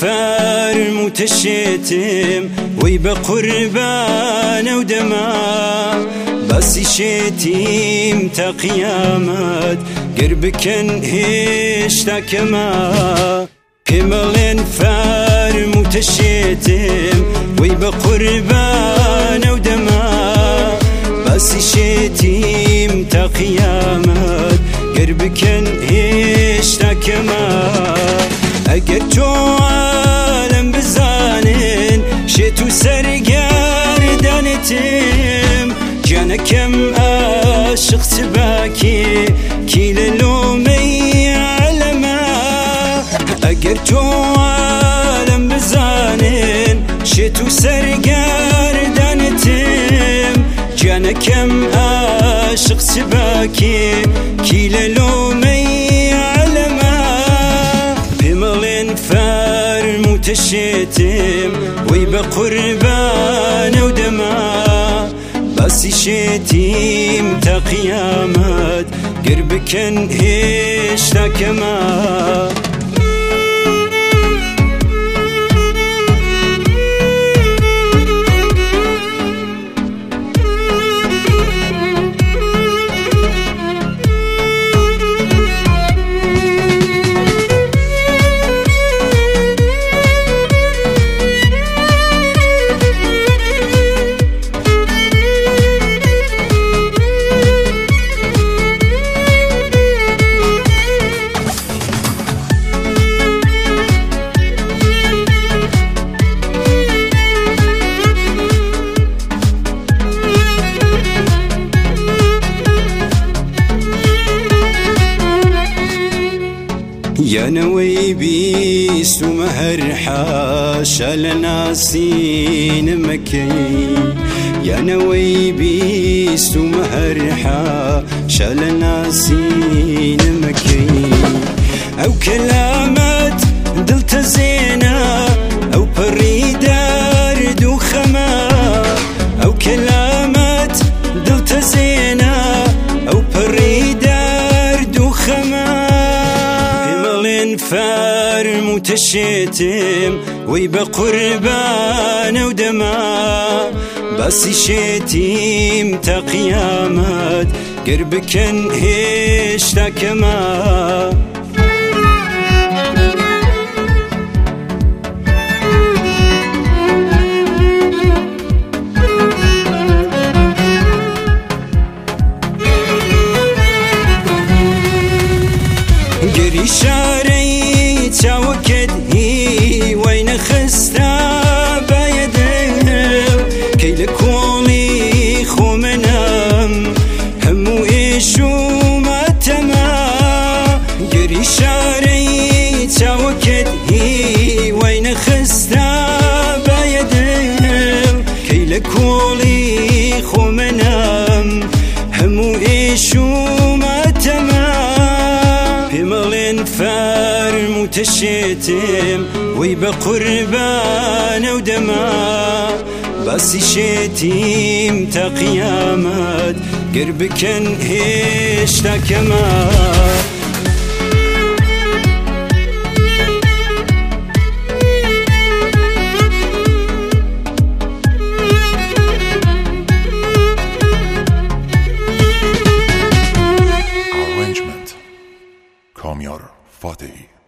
فرموت الشتم ويبقى قربان ودما بس شتيم تا قيامات قربك هشتا كما كمالين فرموت الشتم ويبقى قربان ودما بس شتيم تا قيامات قربك هشتا كما اگر تو عالم بزانن شتو سرگردنتم جانكم عاشق تباكي كي للومي علما اگر تو عالم بزانن شتو سرگردنتم جانكم عاشق تباكي كي للومي علما فرموت الشتم ويبقى قربان ودما بس شتيم تا قيامات قربك هشتا كما يا نوي بيس ومهر حاشا لناسين مكي يا نوي بيس ومهر حاشا لناسين مكي او كلامات دلت زينة او بريدار دو خما او كلامات دلت زينة او بريدار دو خما فرموت الشتم ويبقى قربان ودما بس شتيم تا قيامات قربك هشتا كما قري شاري تاوكد هي وين خستا بايدهم كي لكولي خو منام همو ايشو ما تما قري شاري تاوكد هي وين خستا بايدهم كي لكولي خو منام همو ايشو ما تما فرموت الشتم ويبقى قربان ودما بس شتيم تا قيامات قربك هشتا كما Arrangement کامیار فاتحی